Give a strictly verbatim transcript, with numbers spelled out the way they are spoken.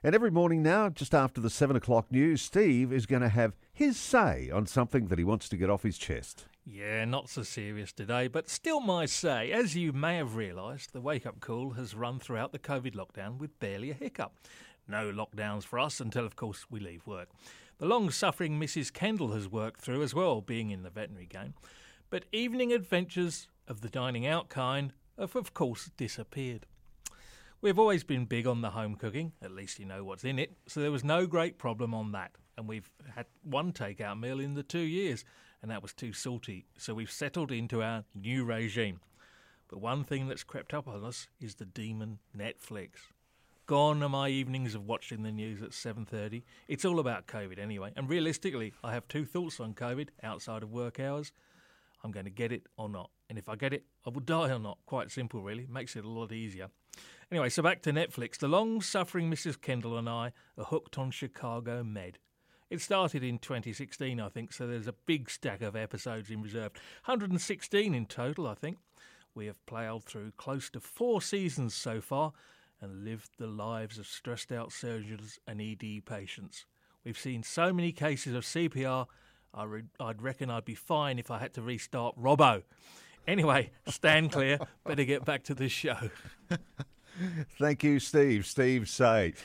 And every morning now, just after the seven o'clock news, Steve is going to have his say on something that he wants to get off his chest. Yeah, not so serious today, but still my say. As you may have realised, the wake-up call has run throughout the COVID lockdown with barely a hiccup. No lockdowns for us until, of course, we leave work. The long-suffering Missus Kendall has worked through as well, being in the veterinary game. But evening adventures of the dining out kind have, of course, disappeared. We've always been big on the home cooking, at least you know what's in it, so there was no great problem on that. And we've had one takeout meal in the two years, and that was too salty, so we've settled into our new regime. But one thing that's crept up on us is the demon Netflix. Gone are my evenings of watching the news at seven thirty. It's all about COVID anyway, and realistically, I have two thoughts on COVID outside of work hours. I'm going to get it or not. And if I get it, I will die or not. Quite simple, really. Makes it a lot easier. Anyway, so back to Netflix. The long-suffering Missus Kendall and I are hooked on Chicago Med. It started in twenty sixteen, I think, so there's a big stack of episodes in reserve. one hundred sixteen in total, I think. We have ploughed through close to four seasons so far and lived the lives of stressed-out surgeons and E D patients. We've seen so many cases of C P R, I re- I'd reckon I'd be fine if I had to restart Robbo. Anyway, stand clear. Better get back to the show. Thank you, Steve. Steve Say.